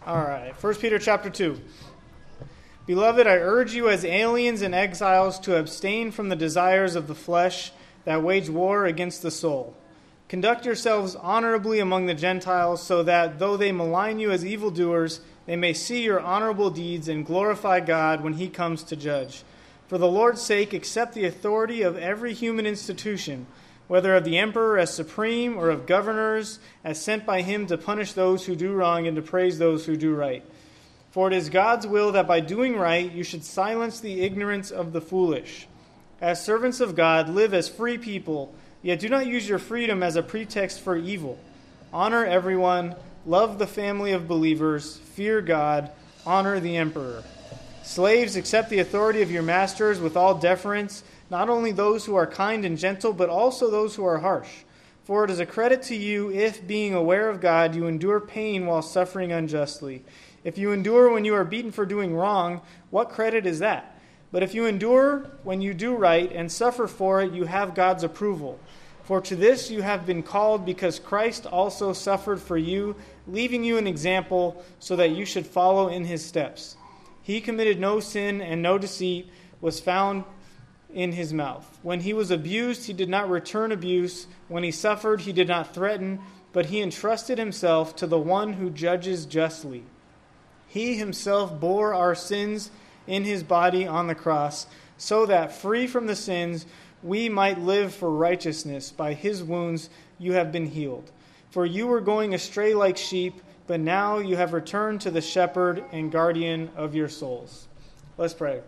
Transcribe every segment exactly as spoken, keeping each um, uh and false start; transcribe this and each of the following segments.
All right, First Peter chapter two. Beloved, I urge you as aliens and exiles to abstain from the desires of the flesh that wage war against the soul. Conduct yourselves honorably among the Gentiles, so that though they malign you as evildoers, they may see your honorable deeds and glorify God when he comes to judge. For the Lord's sake, accept the authority of every human institution, whether of the emperor as supreme or of governors as sent by him to punish those who do wrong and to praise those who do right. For it is God's will that by doing right you should silence the ignorance of the foolish. As servants of God, live as free people, yet do not use your freedom as a pretext for evil. Honor everyone, love the family of believers, fear God, honor the emperor. Slaves, accept the authority of your masters with all deference, not only those who are kind and gentle, but also those who are harsh. For it is a credit to you if, being aware of God, you endure pain while suffering unjustly. If you endure when you are beaten for doing wrong, what credit is that? But if you endure when you do right and suffer for it, you have God's approval. For to this you have been called, because Christ also suffered for you, leaving you an example so that you should follow in his steps. He committed no sin, and no deceit was found in his mouth. When he was abused, he did not return abuse. When he suffered, he did not threaten, but he entrusted himself to the one who judges justly. He himself bore our sins in his body on the cross, so that, free from the sins, we might live for righteousness. By his wounds you have been healed. For you were going astray like sheep, but now you have returned to the shepherd and guardian of your souls. Let's pray.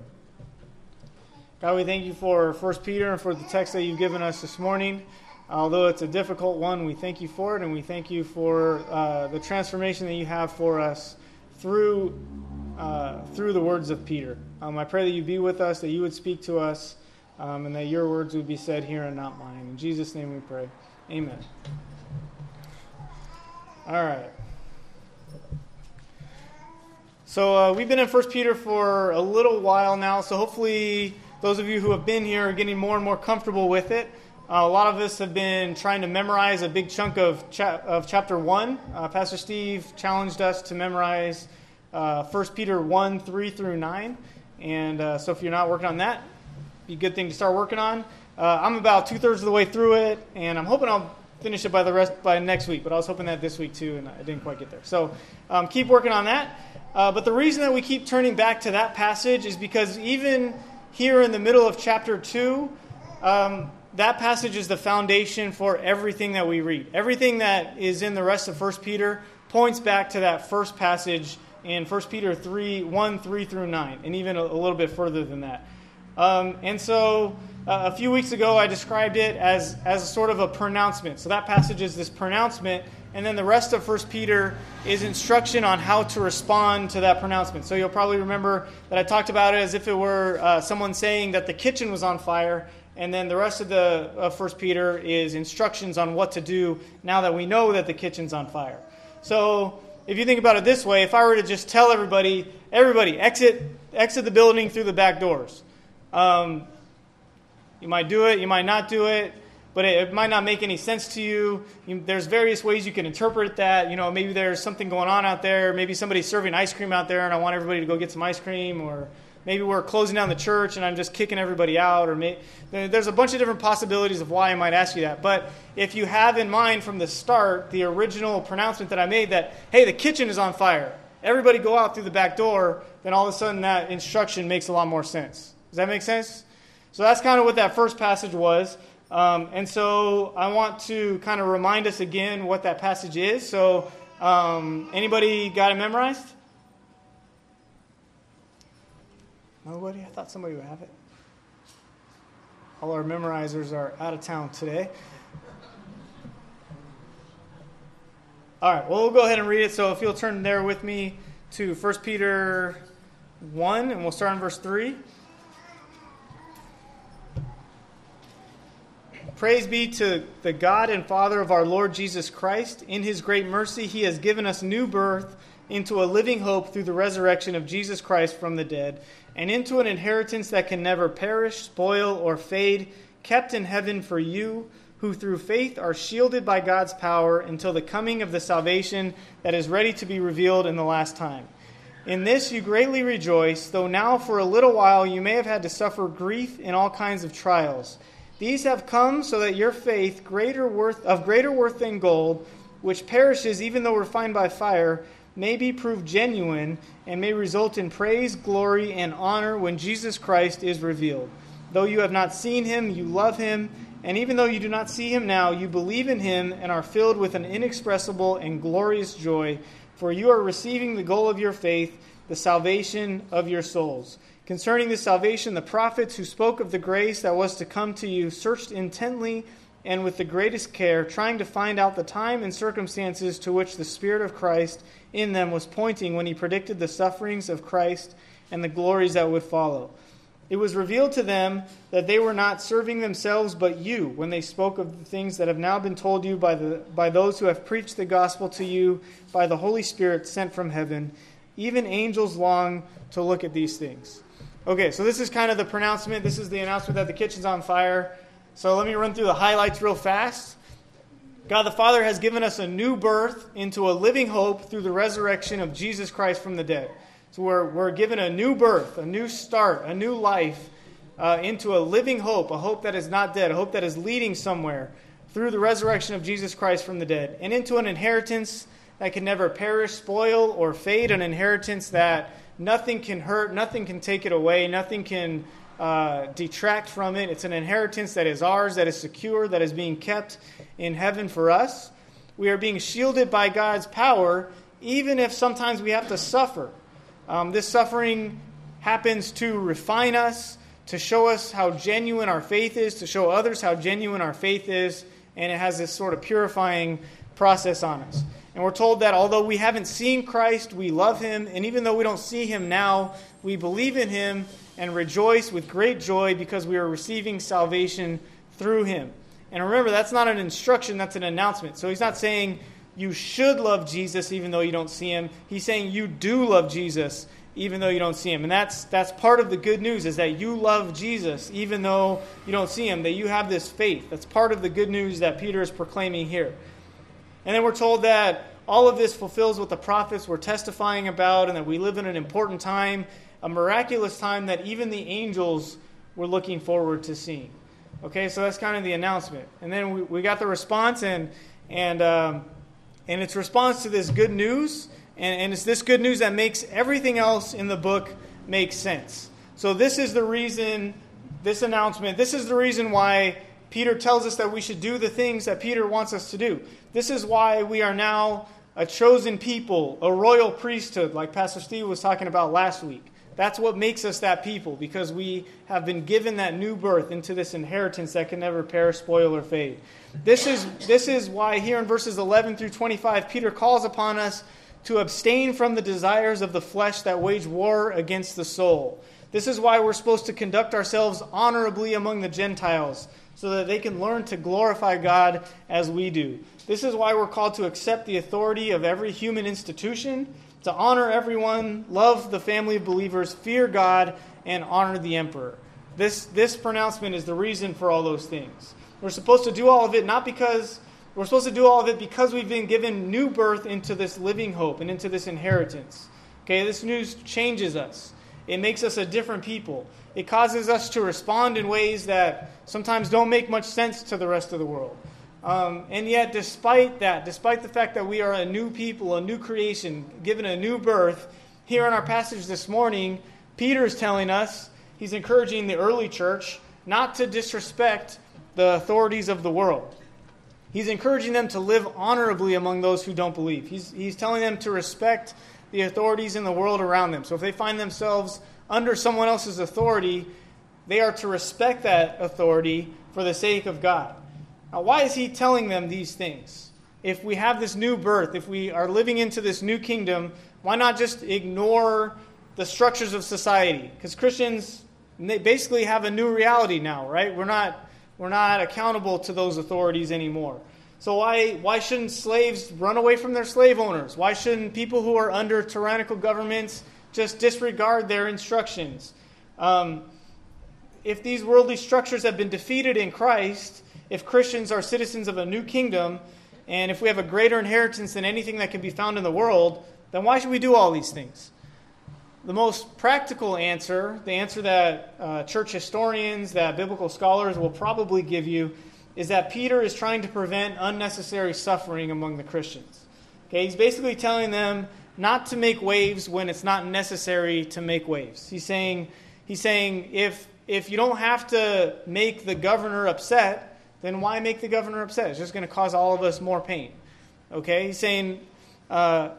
God, we thank you for First Peter and for the text that you've given us this morning. Although it's a difficult one, we thank you for it, and we thank you for uh, the transformation that you have for us through uh, through the words of Peter. Um, I pray that you be with us, that you would speak to us, um, and that your words would be said here and not mine. In Jesus' name we pray. Amen. All right. So uh, we've been in First Peter for a little while now, so hopefully those of you who have been here are getting more and more comfortable with it. Uh, a lot of us have been trying to memorize a big chunk of cha- of chapter one. Uh, Pastor Steve challenged us to memorize uh, First Peter one, three through nine. And uh, so if you're not working on that, be a good thing to start working on. Uh, I'm about two-thirds of the way through it, and I'm hoping I'll finish it by the rest by next week. But I was hoping that this week too, and I didn't quite get there. So um, keep working on that. Uh, but the reason that we keep turning back to that passage is because even here in the middle of chapter two, um, that passage is the foundation for everything that we read. Everything that is in the rest of First Peter points back to that first passage in First Peter three, one, three through nine, and even a, a little bit further than that. Um, and so uh, a few weeks ago, I described it as, as a sort of a pronouncement. So that passage is this pronouncement, and then the rest of First Peter is instruction on how to respond to that pronouncement. So you'll probably remember that I talked about it as if it were uh, someone saying that the kitchen was on fire, and then the rest of the uh, First Peter is instructions on what to do now that we know that the kitchen's on fire. So if you think about it this way, if I were to just tell everybody, everybody, exit exit the building through the back doors. Um, you might do it, you might not do it, but it, it might not make any sense to you. you. There's various ways you can interpret that. You know, maybe there's something going on out there. Maybe somebody's serving ice cream out there and I want everybody to go get some ice cream, or maybe we're closing down the church and I'm just kicking everybody out. Or may, there's a bunch of different possibilities of why I might ask you that. But if you have in mind from the start the original pronouncement that I made that, hey, the kitchen is on fire, everybody go out through the back door, then all of a sudden that instruction makes a lot more sense. Does that make sense? So that's kind of what that first passage was. Um, and so I want to kind of remind us again what that passage is. So um, anybody got it memorized? Nobody? I thought somebody would have it. All our memorizers are out of town today. All right, well, we'll go ahead and read it. So if you'll turn there with me to First Peter one, and we'll start in verse three. Praise be to the God and Father of our Lord Jesus Christ. In his great mercy, he has given us new birth into a living hope through the resurrection of Jesus Christ from the dead, and into an inheritance that can never perish, spoil, or fade, kept in heaven for you, who through faith are shielded by God's power until the coming of the salvation that is ready to be revealed in the last time. In this you greatly rejoice, though now for a little while you may have had to suffer grief in all kinds of trials. These have come so that your faith, greater worth of greater worth than gold, which perishes even though refined by fire, may be proved genuine and may result in praise, glory, and honor when Jesus Christ is revealed. Though you have not seen him, you love him, and even though you do not see him now, you believe in him and are filled with an inexpressible and glorious joy, for you are receiving the goal of your faith, the salvation of your souls. Concerning this salvation, the prophets who spoke of the grace that was to come to you searched intently and with the greatest care, trying to find out the time and circumstances to which the Spirit of Christ in them was pointing when he predicted the sufferings of Christ and the glories that would follow. It was revealed to them that they were not serving themselves but you when they spoke of the things that have now been told you by the by those who have preached the gospel to you by the Holy Spirit sent from heaven. Even angels long to look at these things. Okay, so this is kind of the pronouncement. This is the announcement that the kitchen's on fire. So let me run through the highlights real fast. God the Father has given us a new birth into a living hope through the resurrection of Jesus Christ from the dead. So we're, we're given a new birth, a new start, a new life uh, into a living hope, a hope that is not dead, a hope that is leading somewhere through the resurrection of Jesus Christ from the dead, and into an inheritance that can never perish, spoil, or fade, an inheritance that nothing can hurt, nothing can take it away, nothing can uh, detract from it. It's an inheritance that is ours, that is secure, that is being kept in heaven for us. We are being shielded by God's power, even if sometimes we have to suffer. Um, this suffering happens to refine us, to show us how genuine our faith is, to show others how genuine our faith is, and it has this sort of purifying process on us. And we're told that although we haven't seen Christ, we love him, and even though we don't see him now, we believe in him and rejoice with great joy because we are receiving salvation through him. And remember, that's not an instruction, that's an announcement. So he's not saying you should love Jesus even though you don't see him. He's saying you do love Jesus even though you don't see him. And that's that's part of the good news, is that you love Jesus even though you don't see him, that you have this faith. That's part of the good news that Peter is proclaiming here. And then we're told that all of this fulfills what the prophets were testifying about, and that we live in an important time, a miraculous time that even the angels were looking forward to seeing. Okay, so that's kind of the announcement. And then we, we got the response, and and um, and it's response to this good news, and, and it's this good news that makes everything else in the book make sense. So this is the reason, this announcement, this is the reason why Peter tells us that we should do the things that Peter wants us to do. This is why we are now a chosen people, a royal priesthood, like Pastor Steve was talking about last week. That's what makes us that people, because we have been given that new birth into this inheritance that can never perish, spoil, or fade. This is, this is why here in verses eleven through twenty-five, Peter calls upon us to abstain from the desires of the flesh that wage war against the soul. This is why we're supposed to conduct ourselves honorably among the Gentiles, so that they can learn to glorify God as we do. This is why we're called to accept the authority of every human institution, to honor everyone, love the family of believers, fear God, and honor the emperor. This, this pronouncement is the reason for all those things. We're supposed to do all of it not because, we're supposed to do all of it because we've been given new birth into this living hope and into this inheritance. Okay, this news changes us. It makes us a different people. It causes us to respond in ways that sometimes don't make much sense to the rest of the world. Um, and yet, despite that, despite the fact that we are a new people, a new creation, given a new birth, here in our passage this morning, Peter is telling us, he's encouraging the early church not to disrespect the authorities of the world. He's encouraging them to live honorably among those who don't believe. He's, he's telling them to respect the authorities in the world around them. So if they find themselves under someone else's authority, they are to respect that authority for the sake of God. Now, why is he telling them these things? If we have this new birth, if we are living into this new kingdom, why not just ignore the structures of society? Because Christians, they basically have a new reality now, right? We're not we're not accountable to those authorities anymore. So why why shouldn't slaves run away from their slave owners? Why shouldn't people who are under tyrannical governments just disregard their instructions? Um, if these worldly structures have been defeated in Christ, if Christians are citizens of a new kingdom, and if we have a greater inheritance than anything that can be found in the world, then why should we do all these things? The most practical answer, the answer that uh, church historians, that biblical scholars will probably give you, is that Peter is trying to prevent unnecessary suffering among the Christians. Okay, he's basically telling them not to make waves when it's not necessary to make waves. He's saying, he's saying if if you don't have to make the governor upset, then why make the governor upset? It's just going to cause all of us more pain. Okay, he's saying, uh,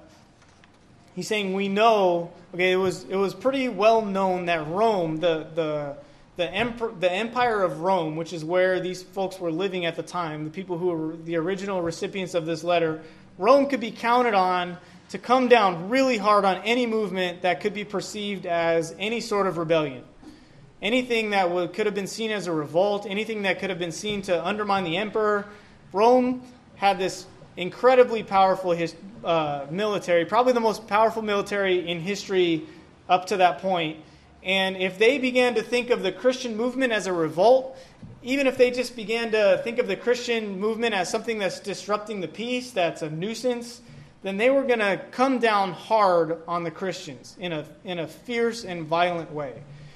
he's saying we know. Okay, it was it was pretty well known that Rome, the the the, emperor, the Empire of Rome, which is where these folks were living at the time, the people who were the original recipients of this letter, Rome could be counted on to come down really hard on any movement that could be perceived as any sort of rebellion. Anything that would, could have been seen as a revolt, anything that could have been seen to undermine the emperor. Rome had this incredibly powerful his, uh, military, probably the most powerful military in history up to that point. And if they began to think of the Christian movement as a revolt, even if they just began to think of the Christian movement as something that's disrupting the peace, that's a nuisance, then they were going to come down hard on the Christians in a in a fierce and violent way.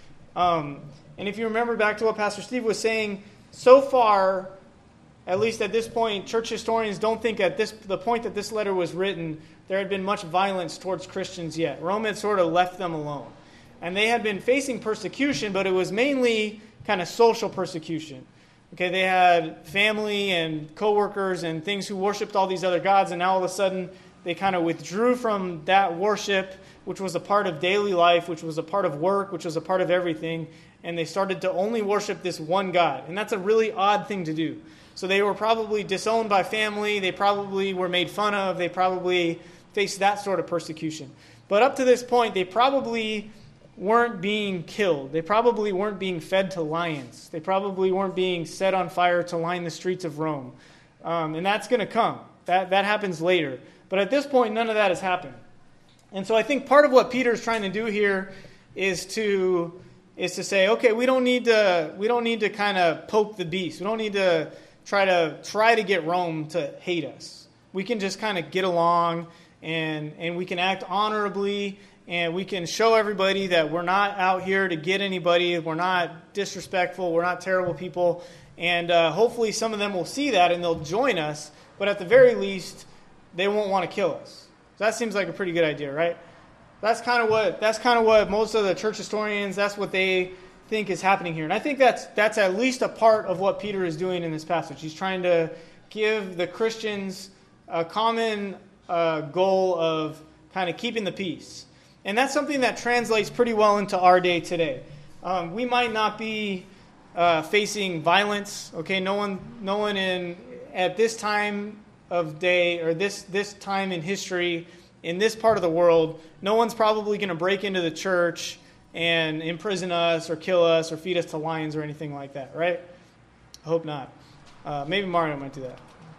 Um, and if you remember back to what Pastor Steve was saying, so far, at least at this point, church historians don't think at this the point that this letter was written, there had been much violence towards Christians yet. Rome had sort of left them alone. And they had been facing persecution, but it was mainly kind of social persecution. Okay, they had family and coworkers and things who worshipped all these other gods, and now all of a sudden they kind of withdrew from that worship, which was a part of daily life, which was a part of work, which was a part of everything, and they started to only worship this one God. And that's a really odd thing to do. So they were probably disowned by family, they probably were made fun of, they probably faced that sort of persecution. But up to this point, they probably weren't being killed. They probably weren't being fed to lions. They probably weren't being set on fire to line the streets of Rome. Um, and that's going to come. That that happens later. But at this point, none of that has happened. And so I think part of what Peter's trying to do here is to is to say, okay, we don't need to we don't need to kind of poke the beast. We don't need to try to try to get Rome to hate us. We can just kind of get along and and we can act honorably. And we can show everybody that we're not out here to get anybody. We're not disrespectful. We're not terrible people. And uh, hopefully some of them will see that and they'll join us. But at the very least, they won't want to kill us. So that seems like a pretty good idea, right? That's kind of what that's kind of what most of the church historians, that's what they think is happening here. And I think that's that's at least a part of what Peter is doing in this passage. He's trying to give the Christians a common uh, goal of kind of keeping the peace. And that's something that translates pretty well into our day today. Um, we might not be uh, facing violence. Okay, no one, no one in at this time of day or this this time in history in this part of the world, no one's probably going to break into the church and imprison us or kill us or feed us to lions or anything like that, right? I hope not. Uh, maybe Mario might do that.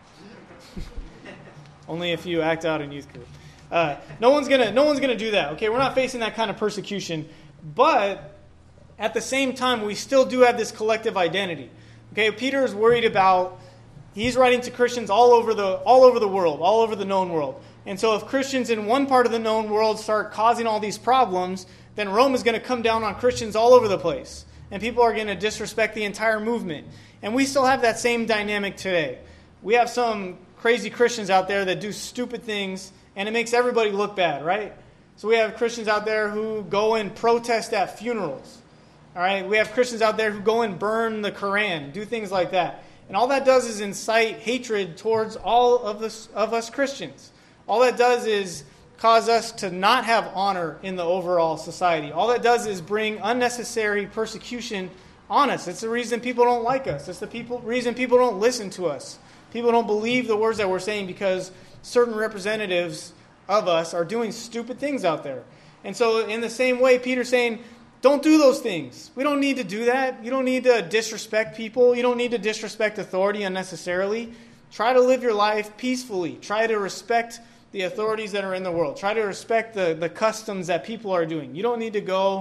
Only if you act out in youth group. Uh, no one's gonna no one's gonna do that. Okay, we're not facing that kind of persecution, but at the same time, we still do have this collective identity. Okay, Peter is worried about. He's writing to Christians all over the all over the world, all over the known world. And so, if Christians in one part of the known world start causing all these problems, then Rome is going to come down on Christians all over the place, and people are going to disrespect the entire movement. And we still have that same dynamic today. We have some crazy Christians out there that do stupid things. And it makes everybody look bad, right? So we have Christians out there who go and protest at funerals. All right? We have Christians out there who go and burn the Quran, do things like that. And all that does is incite hatred towards all of us, of us Christians. All that does is cause us to not have honor in the overall society. All that does is bring unnecessary persecution on us. It's the reason people don't like us. It's the people, reason people don't listen to us. People don't believe the words that we're saying because certain representatives of us are doing stupid things out there. And so in the same way, Peter's saying, don't do those things. We don't need to do that. You don't need to disrespect people. You don't need to disrespect authority unnecessarily. Try to live your life peacefully. Try to respect the authorities that are in the world. Try to respect the, the customs that people are doing. You don't need to go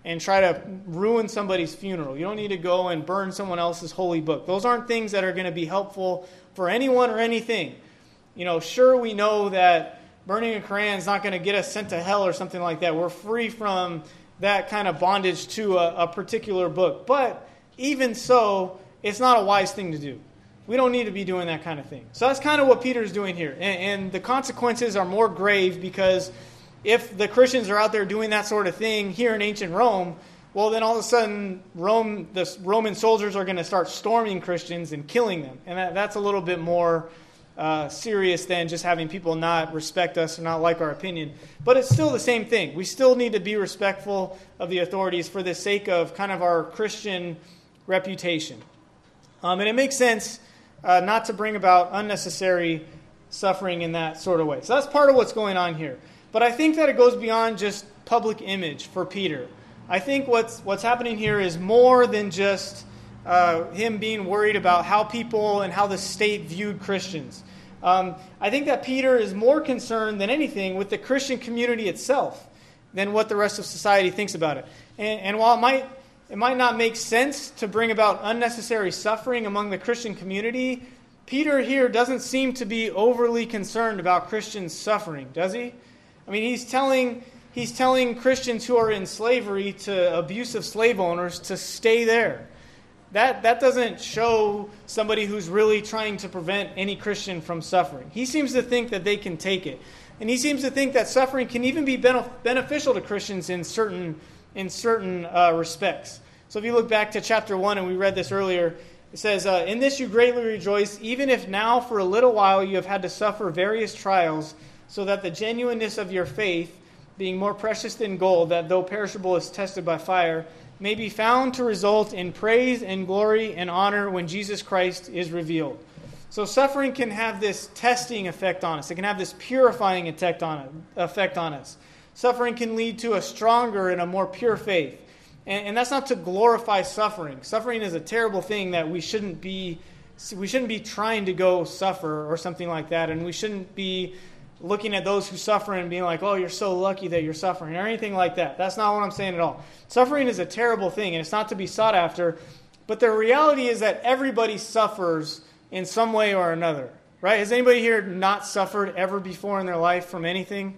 and try to ruin somebody's funeral. You don't need to go and burn someone else's holy book. Those aren't things that are going to be helpful for anyone or anything. You know, sure, we know that burning a Quran is not going to get us sent to hell or something like that. We're free from that kind of bondage to a, a particular book. But even so, it's not a wise thing to do. We don't need to be doing that kind of thing. So that's kind of what Peter's doing here. And, and the consequences are more grave because if the Christians are out there doing that sort of thing here in ancient Rome, well, then all of a sudden Rome, the Roman soldiers are going to start storming Christians and killing them. And that, that's a little bit more uh, serious than just having people not respect us or not like our opinion. But it's still the same thing. We still need to be respectful of the authorities for the sake of kind of our Christian reputation. Um, and it makes sense uh, not to bring about unnecessary suffering in that sort of way. So that's part of what's going on here. But I think that it goes beyond just public image for Peter. I think what's what's happening here is more than just uh, him being worried about how people and how the state viewed Christians. Um, I think that Peter is more concerned than anything with the Christian community itself than what the rest of society thinks about it. And, and while it might it might not make sense to bring about unnecessary suffering among the Christian community, Peter here doesn't seem to be overly concerned about Christians suffering, does he? I mean, he's telling he's telling Christians who are in slavery to abusive slave owners to stay there. That that doesn't show somebody who's really trying to prevent any Christian from suffering. He seems to think that they can take it. And he seems to think that suffering can even be benef- beneficial to Christians in certain in certain uh, respects. So if you look back to chapter one, and we read this earlier, it says, uh, in this you greatly rejoice, even if now for a little while you have had to suffer various trials, so that the genuineness of your faith, being more precious than gold, that though perishable is tested by fire, may be found to result in praise and glory and honor when Jesus Christ is revealed. So suffering can have this testing effect on us. It can have this purifying effect on it, effect on us. Suffering can lead to a stronger and a more pure faith. And, and that's not to glorify suffering. Suffering is a terrible thing that we shouldn't be we shouldn't be trying to go suffer or something like that. And we shouldn't be looking at those who suffer and being like, oh, you're so lucky that you're suffering, or anything like that. That's not what I'm saying at all. Suffering is a terrible thing, and it's not to be sought after. But the reality is that everybody suffers in some way or another, right? Has anybody here not suffered ever before in their life from anything?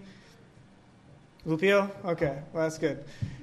Lupio? Okay, well, that's good.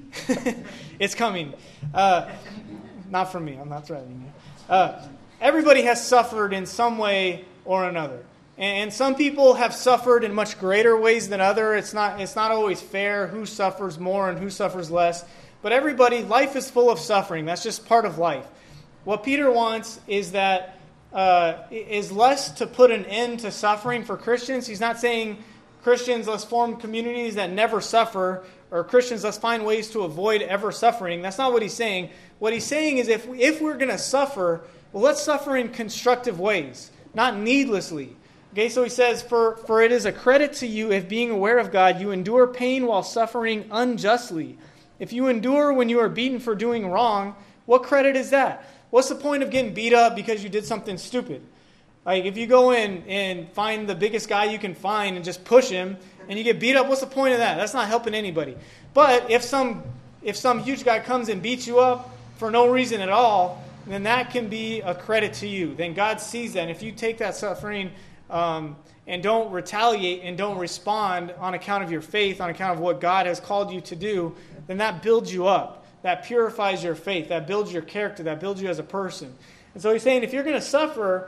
It's coming. Uh, not from me. I'm not threatening you. Uh, everybody has suffered in some way or another. And some people have suffered in much greater ways than others. It's not, it's not always fair who suffers more and who suffers less. But everybody, life is full of suffering. That's just part of life. What Peter wants is that uh, is less to put an end to suffering for Christians. He's not saying, Christians, let's form communities that never suffer, or Christians, let's find ways to avoid ever suffering. That's not what he's saying. What he's saying is if, if we're going to suffer, well, let's suffer in constructive ways, not needlessly. Okay, so he says, for, for it is a credit to you if being aware of God, you endure pain while suffering unjustly. If you endure when you are beaten for doing wrong, what credit is that? What's the point of getting beat up because you did something stupid? Like, if you go in and find the biggest guy you can find and just push him, and you get beat up, what's the point of that? That's not helping anybody. But if some if some huge guy comes and beats you up for no reason at all, then that can be a credit to you. Then God sees that. And if you take that suffering Um, and don't retaliate and don't respond on account of your faith, on account of what God has called you to do, then that builds you up. That purifies your faith. That builds your character. That builds you as a person. And so he's saying if you're going to suffer,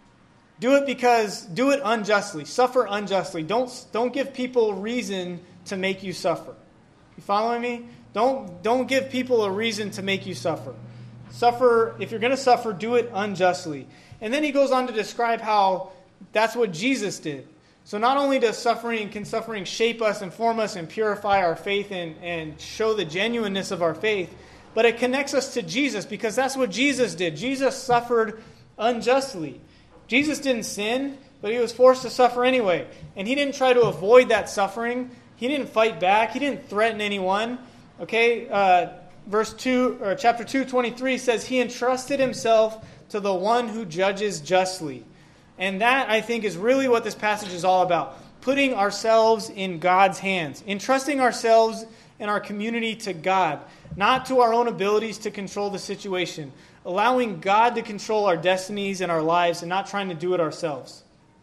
do it because, do it unjustly. Suffer unjustly. Don't, don't give people reason to make you suffer. You following me? Don't, don't give people a reason to make you suffer. Suffer, if you're going to suffer, do it unjustly. And then he goes on to describe how that's what Jesus did. So not only does suffering, can suffering shape us and form us and purify our faith and, and show the genuineness of our faith, but it connects us to Jesus because that's what Jesus did. Jesus suffered unjustly. Jesus didn't sin, but he was forced to suffer anyway. And he didn't try to avoid that suffering. He didn't fight back. He didn't threaten anyone. Okay, uh, verse two or chapter two, twenty-three says he entrusted himself to the one who judges justly. And that, I think, is really what this passage is all about. Putting ourselves in God's hands. Entrusting ourselves and our community to God, not to our own abilities to control the situation, allowing God to control our destinies and our lives and not trying to do it ourselves.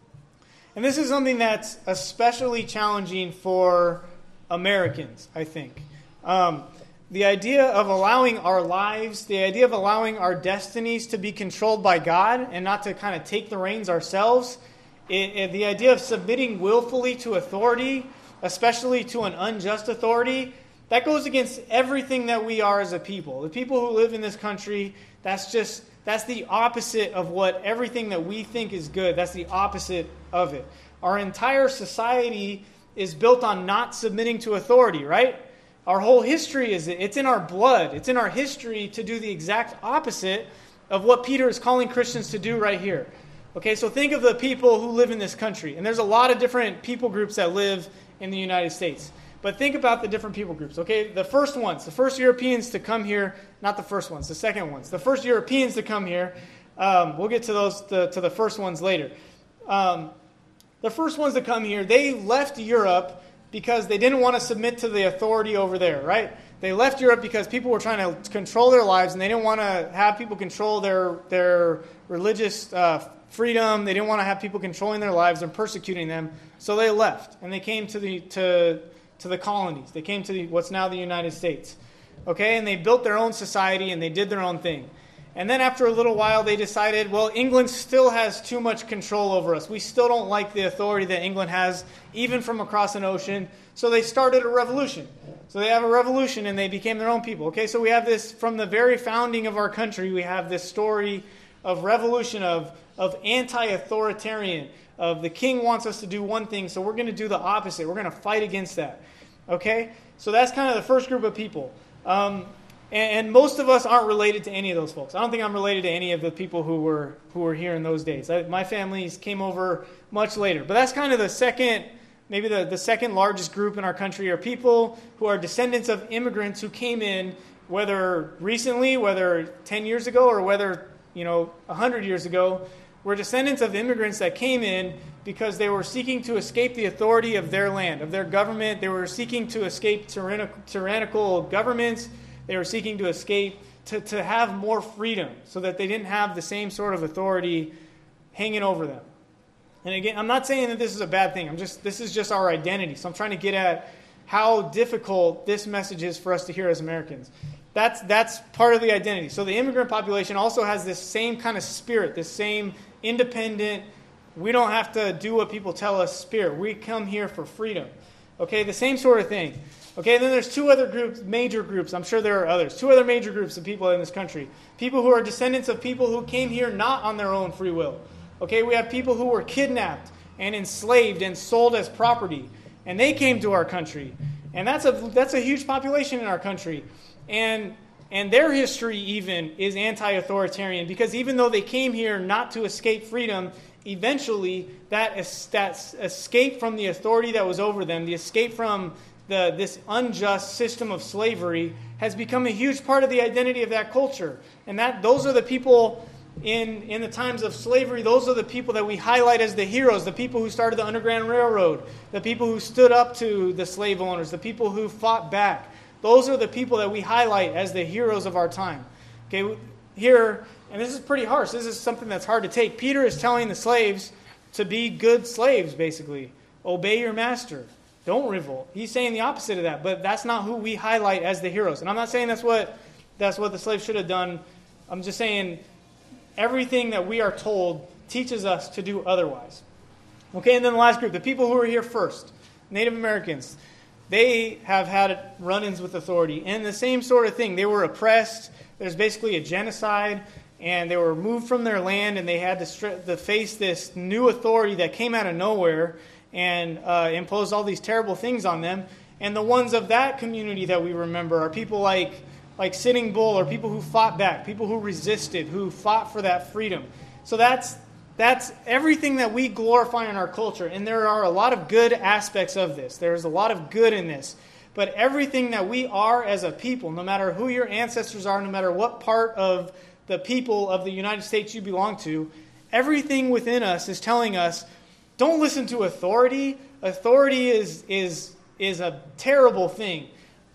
And this is something that's especially challenging for Americans, I think. Um, the idea of allowing our lives, the idea of allowing our destinies to be controlled by God and not to kind of take the reins ourselves, it, it, the idea of submitting willfully to authority, especially to an unjust authority, that goes against everything that we are as a people. The people who live in this country, that's just, that's the opposite of what everything that we think is good. That's the opposite of it. Our entire society is built on not submitting to authority, right? Our whole history is, it's in our blood. It's in our history to do the exact opposite of what Peter is calling Christians to do right here. Okay, so think of the people who live in this country. And there's a lot of different people groups that live in the United States. But think about the different people groups, okay? The first ones, the first Europeans to come here, not the first ones, the second ones. The first Europeans to come here, um, we'll get to those, to, to the first ones later. Um, the first ones to come here, they left Europe because they didn't want to submit to the authority over there, right? They left Europe because people were trying to control their lives, and they didn't want to have people control their, their religious uh, freedom. They didn't want to have people controlling their lives and persecuting them, so they left, and they came to the to to the colonies. They came to the, what's now the United States, okay? And they built their own society, and they did their own thing. And then after a little while, they decided, well, England still has too much control over us. We still don't like the authority that England has, even from across an ocean. So they started a revolution. So they have a revolution, and they became their own people. Okay, so we have this, from the very founding of our country, we have this story of revolution, of, of anti-authoritarian, of the king wants us to do one thing, so we're going to do the opposite. We're going to fight against that. Okay? So that's kind of the first group of people. Um, and, and most of us aren't related to any of those folks. I don't think I'm related to any of the people who were who were here in those days. I, my families came over much later. But that's kind of the second, maybe the, the second largest group in our country are people who are descendants of immigrants who came in, whether recently, whether ten years ago, or whether, you know, one hundred years ago. We're descendants of immigrants that came in because they were seeking to escape the authority of their land, of their government. They were seeking to escape tyrannical, tyrannical governments. They were seeking to escape, to, to have more freedom so that they didn't have the same sort of authority hanging over them. And again, I'm not saying that this is a bad thing. I'm just, this is just our identity. So I'm trying to get at how difficult this message is for us to hear as Americans. That's, that's part of the identity. So the immigrant population also has this same kind of spirit, this same independent, we don't have to do what people tell us spirit. We come here for freedom. Okay, the same sort of thing. Okay, then there's two other groups, major groups. I'm sure there are others. Two other major groups of people in this country. People who are descendants of people who came here not on their own free will. Okay, we have people who were kidnapped and enslaved and sold as property. And they came to our country. And that's a that's a huge population in our country. And and their history even is anti-authoritarian, because even though they came here not to escape freedom, eventually that, es- that escape from the authority that was over them, the escape from the this unjust system of slavery, has become a huge part of the identity of that culture. And that those are the people in, in the times of slavery, those are the people that we highlight as the heroes, the people who started the Underground Railroad, the people who stood up to the slave owners, the people who fought back. Those are the people that we highlight as the heroes of our time. Okay, here, and this is pretty harsh. This is something that's hard to take. Peter is telling the slaves to be good slaves, basically. Obey your master. Don't revolt. He's saying the opposite of that, but that's not who we highlight as the heroes. And I'm not saying that's what that's what the slaves should have done. I'm just saying everything that we are told teaches us to do otherwise. Okay, and then the last group, the people who were here first, Native Americans. They have had run-ins with authority. And the same sort of thing. They were oppressed. There's basically a genocide. And they were moved from their land. And they had to, stri- to face this new authority that came out of nowhere and uh, imposed all these terrible things on them. And the ones of that community that we remember are people like, like Sitting Bull, or people who fought back, people who resisted, who fought for that freedom. So that's That's everything that we glorify in our culture. And there are a lot of good aspects of this. There's a lot of good in this. But everything that we are as a people, no matter who your ancestors are, no matter what part of the people of the United States you belong to, everything within us is telling us, don't listen to authority. Authority is, is, is a terrible thing.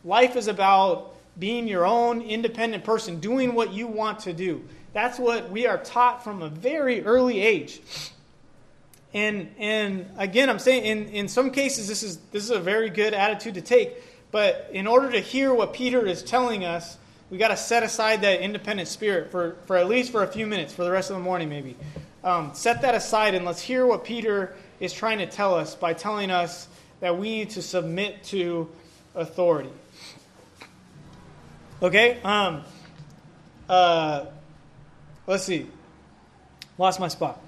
life is about being your own independent person, doing what you want to do. That's what we are taught from a very early age. And and again, I'm saying in, in some cases this is this is a very good attitude to take. But in order to hear what Peter is telling us, we got to set aside that independent spirit for, for at least for a few minutes, for the rest of the morning maybe. Um, set that aside and let's hear what Peter is trying to tell us by telling us that we need to submit to authority. Okay? Um, uh, let's see. Lost my spot.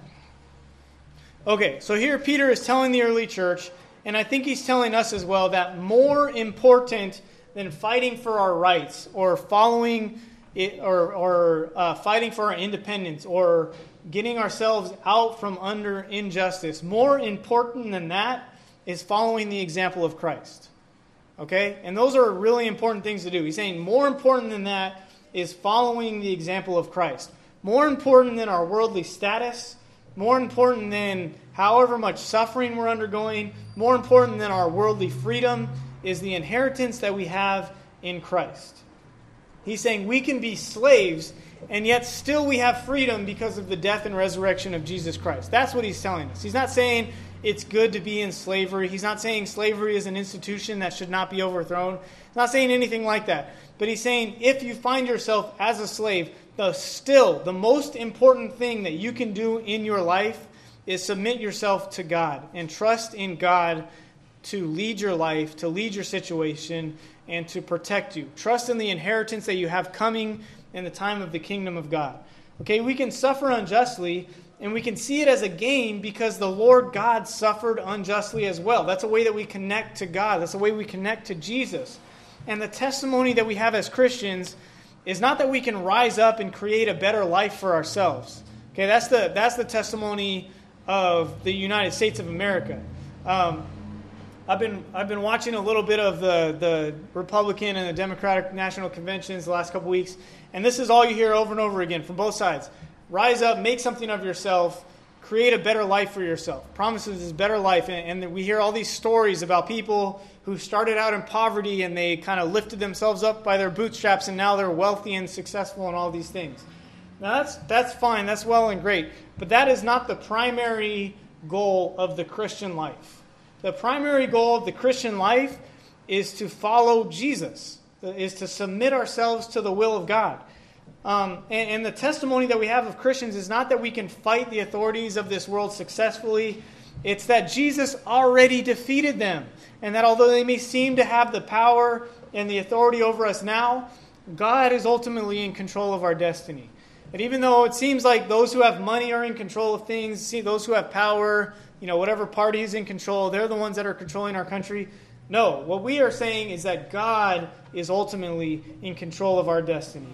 Okay, so here Peter is telling the early church, and I think he's telling us as well, that more important than fighting for our rights or following it or, or uh, fighting for our independence or getting ourselves out from under injustice, more important than that is following the example of Christ. Okay? And those are really important things to do. He's saying more important than that is following the example of Christ. More important than our worldly status, more important than however much suffering we're undergoing, more important than our worldly freedom is the inheritance that we have in Christ. He's saying we can be slaves, and yet still we have freedom because of the death and resurrection of Jesus Christ. That's what he's telling us. He's not saying it's good to be in slavery. He's not saying slavery is an institution that should not be overthrown. He's not saying anything like that. But he's saying if you find yourself as a slave, the still, the most important thing that you can do in your life is submit yourself to God and trust in God to lead your life, to lead your situation, and to protect you. Trust in the inheritance that you have coming in the time of the kingdom of God. Okay, we can suffer unjustly, and we can see it as a gain because the Lord God suffered unjustly as well. That's a way that we connect to God. That's a way we connect to Jesus. And the testimony that we have as Christians is not that we can rise up and create a better life for ourselves. Okay, that's the that's the testimony of the United States of America. Um, I've been I've been watching a little bit of the, the Republican and the Democratic National Conventions the last couple weeks, and this is all you hear over and over again from both sides. Rise up, make something of yourself, create a better life for yourself. Promises this better life, and, and we hear all these stories about people who started out in poverty and they kind of lifted themselves up by their bootstraps, and now they're wealthy and successful and all these things. Now that's that's fine, that's well and great, but that is not the primary goal of the Christian life. The primary goal of the Christian life is to follow Jesus, is to submit ourselves to the will of God. Um, and, and the testimony that we have of Christians is not that we can fight the authorities of this world successfully. It's that Jesus already defeated them. And that although they may seem to have the power and the authority over us now, God is ultimately in control of our destiny. And even though it seems like those who have money are in control of things, see those who have power, you know, whatever party is in control, they're the ones that are controlling our country. No, what we are saying is that God is ultimately in control of our destiny.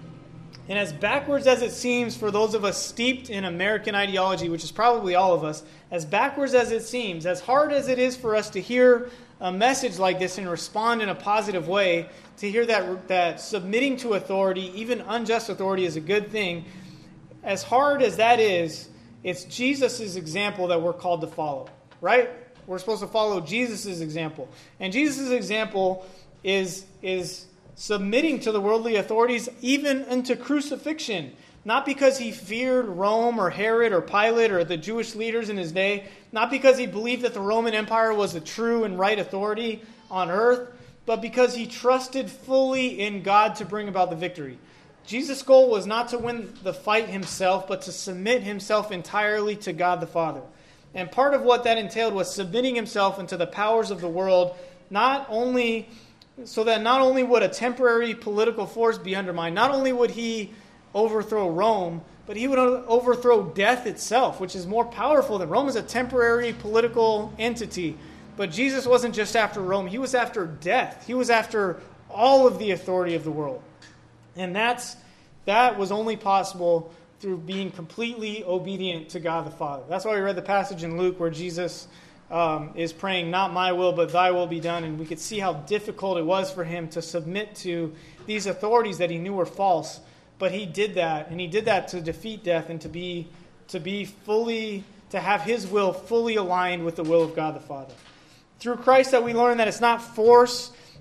And as backwards as it seems for those of us steeped in American ideology, which is probably all of us, as backwards as it seems, as hard as it is for us to hear a message like this and respond in a positive way, to hear that, that submitting to authority, even unjust authority, is a good thing, as hard as that is, it's Jesus' example that we're called to follow, right? We're supposed to follow Jesus' example. And Jesus' example is, is submitting to the worldly authorities even unto crucifixion. Not because he feared Rome or Herod or Pilate or the Jewish leaders in his day. Not because he believed that the Roman Empire was the true and right authority on earth. But because he trusted fully in God to bring about the victory. Jesus' goal was not to win the fight himself, but to submit himself entirely to God the Father. And part of what that entailed was submitting himself into the powers of the world, not only so that not only would a temporary political force be undermined, not only would he overthrow Rome, but he would overthrow death itself, which is more powerful than Rome is a temporary political entity. But Jesus wasn't just after Rome, he was after death. He was after all of the authority of the world. And that's that was only possible through being completely obedient to God the Father. That's why we read the passage in Luke where Jesus um, is praying, not my will, but thy will be done. And we could see how difficult it was for him to submit to these authorities that he knew were false. But he did that, and he did that to defeat death and to be to be fully, to have his will fully aligned with the will of God the Father. Through Christ that we learn that it's not force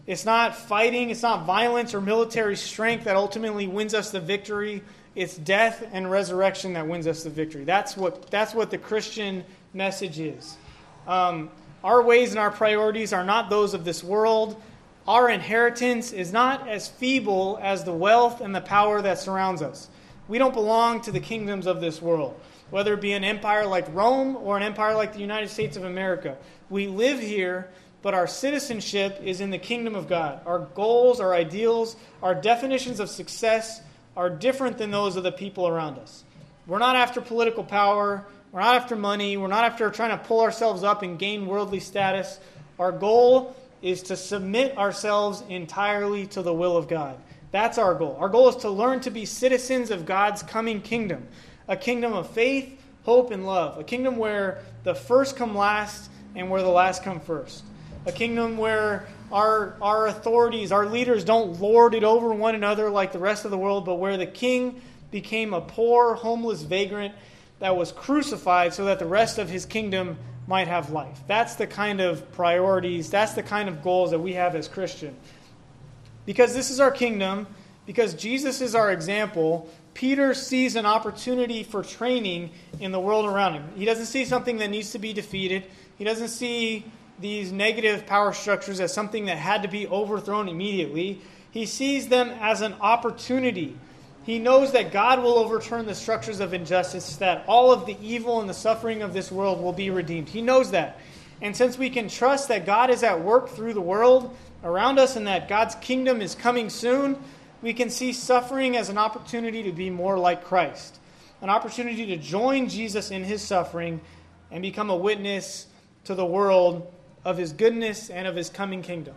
It's not fighting, it's not violence or military strength that ultimately wins us the victory. It's death and resurrection that wins us the victory. That's what that's what the Christian message is. Um, our ways and our priorities are not those of this world. Our inheritance is not as feeble as the wealth and the power that surrounds us. We don't belong to the kingdoms of this world, whether it be an empire like Rome or an empire like the United States of America. We live here, but our citizenship is in the kingdom of God. Our goals, our ideals, our definitions of success are different than those of the people around us. We're not after political power. We're not after money. We're not after trying to pull ourselves up and gain worldly status. Our goal is to submit ourselves entirely to the will of God. That's our goal. Our goal is to learn to be citizens of God's coming kingdom, a kingdom of faith, hope, and love, a kingdom where the first come last and where the last come first, a kingdom where our, our authorities, our leaders don't lord it over one another like the rest of the world, but where the king became a poor, homeless vagrant that was crucified so that the rest of his kingdom might have life. That's the kind of priorities, that's the kind of goals that we have as Christians. Because this is our kingdom, because Jesus is our example, Peter sees an opportunity for training in the world around him. He doesn't see something that needs to be defeated. He doesn't see these negative power structures as something that had to be overthrown immediately. He sees them as an opportunity. He knows that God will overturn the structures of injustice, that all of the evil and the suffering of this world will be redeemed. He knows that. And since we can trust that God is at work through the world around us and that God's kingdom is coming soon, we can see suffering as an opportunity to be more like Christ, an opportunity to join Jesus in his suffering and become a witness to the world of his goodness and of his coming kingdom.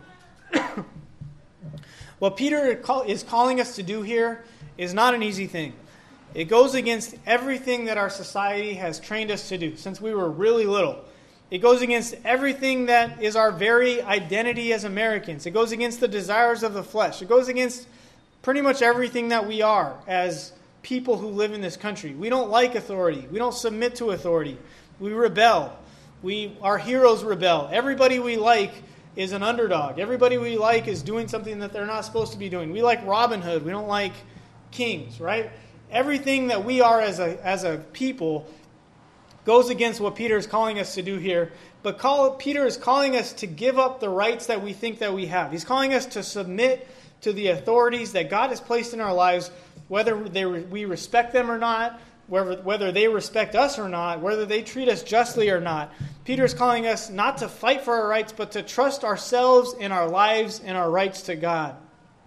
What Peter is calling us to do here is not an easy thing. It goes against everything that our society has trained us to do since we were really little. It goes against everything that is our very identity as Americans. It goes against the desires of the flesh. It goes against pretty much everything that we are as people who live in this country. We don't like authority. We don't submit to authority. We rebel. We, our heroes rebel. Everybody we like is an underdog. Everybody we like is doing something that they're not supposed to be doing. We like Robin Hood. We don't like kings, right? Everything that we are as a as a people goes against what Peter is calling us to do here. But call, Peter is calling us to give up the rights that we think that we have. He's calling us to submit to the authorities that God has placed in our lives, whether they, we respect them or not, whether, whether they respect us or not, whether they treat us justly or not. Peter is calling us not to fight for our rights, but to trust ourselves in our lives and our rights to God.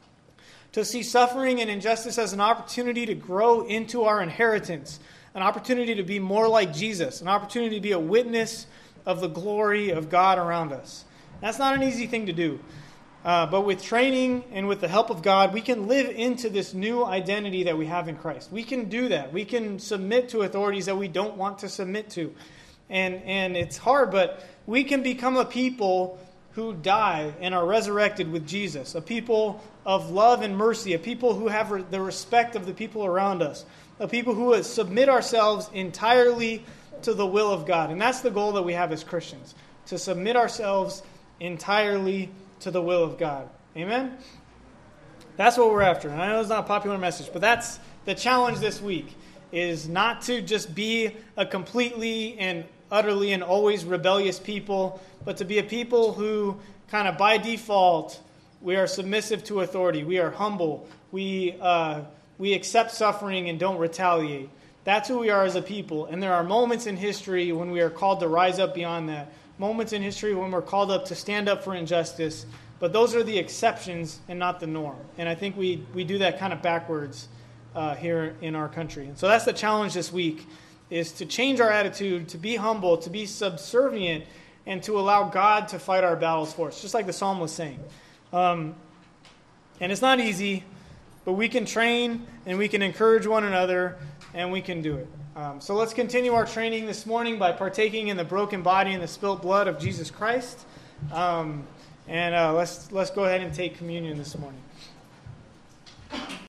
To see suffering and injustice as an opportunity to grow into our inheritance, an opportunity to be more like Jesus, an opportunity to be a witness of the glory of God around us. That's not an easy thing to do. Uh, but with training and with the help of God, we can live into this new identity that we have in Christ. We can do that. We can submit to authorities that we don't want to submit to. And, and it's hard, but we can become a people who die and are resurrected with Jesus, a people of love and mercy, a people who have the respect of the people around us, a people who submit ourselves entirely to the will of God. And that's the goal that we have as Christians, to submit ourselves entirely to the will of God. Amen? That's what we're after. And I know it's not a popular message, but that's the challenge this week, is not to just be a completely and utterly and always rebellious people, but to be a people who kind of by default, we are submissive to authority. We are humble. We uh, we accept suffering and don't retaliate. That's who we are as a people. And there are moments in history when we are called to rise up beyond that. Moments in history when we're called up to stand up for injustice. But those are the exceptions and not the norm. And I think we, we do that kind of backwards uh, here in our country. And so that's the challenge this week, is to change our attitude, to be humble, to be subservient, and to allow God to fight our battles for us, just like the psalm was saying. Um, and it's not easy, but we can train and we can encourage one another and we can do it. Um, so let's continue our training this morning by partaking in the broken body and the spilt blood of Jesus Christ. Um, and uh, let's let's go ahead and take communion this morning.